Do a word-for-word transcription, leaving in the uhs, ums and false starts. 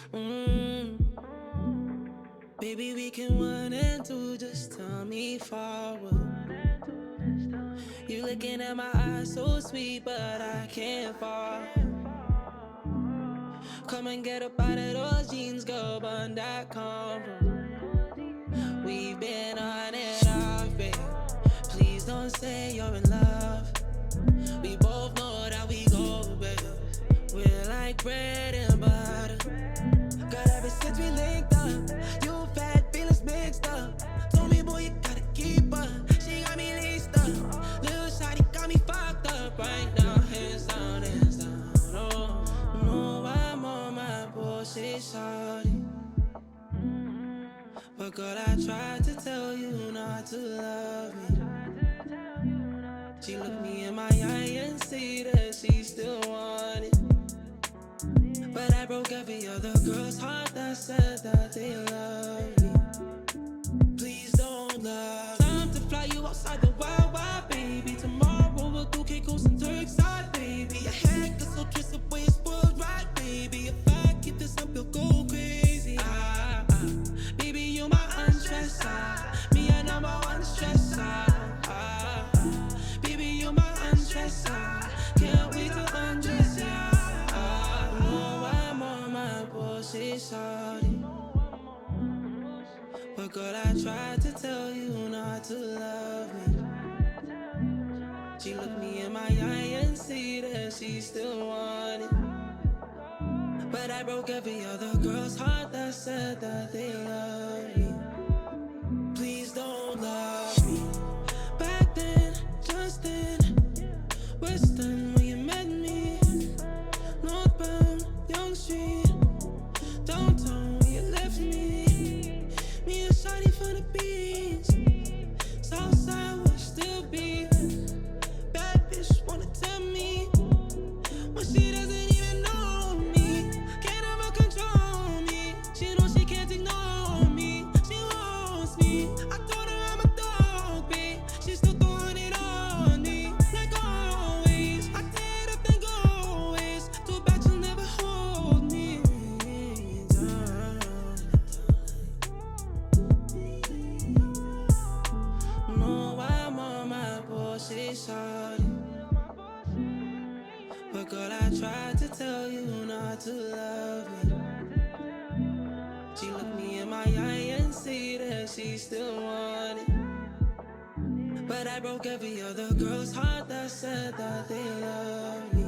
Mm. Baby, we can one and two, just tell me forward. You looking at my eyes so sweet, but I can't fall. Come and get up out of those jeans, go burn that combo. We've been on and off, babe. Please don't say you're in love. We both know that we go, babe. We're like bread and butter. God, ever since we linked up, you've had feelings mixed up. Told me, boy, you gotta keep up. She got me laced up. Little shawty got me fucked up right now. Hands down, hands down. Oh, no, I'm on my bullshit, shawty. But girl, I tried to tell you not to love me. She looked me in my eye and see that she still wanted. But I broke every other girl's heart that said that they love me. Please don't love me. Time to fly you outside the wild, wild, baby. Tomorrow we'll do Caicos and Turkside, baby. Your head gets so twisted, way it's spoiled right, baby. If I keep this up, you'll go crazy. Ah, ah. Baby, you're my unstressed side. Me a number one stress side. Ah, ah. Baby, you're my unstressed side. Can't wait to undress ya. Ah, no, I'm on my bullshit, shawty. But girl, I tried to tell you not to love me. She looked me in my eye and see that she still wanted. But I broke every other girl's heart that said that they love me. Please don't love me. Back then, just then, Western when you met me. Northbound, Young Street, downtown when you left me. Me and shawty from the beach, Southside will still be. Bad bitch wanna tell me when she doesn't even know me. Can't ever control me. She knows she can't ignore me. She wants me. I told her I'm a dog, babe. She's still throwing it on me. Like always, I did up then go ways. Too bad you'll never hold me down. No, I'm on my bullshit, shawty. But girl, I tried to tell you not to love me. She looked me in my eye and see that she still wanted. But I broke every other girl's heart that said that they love me.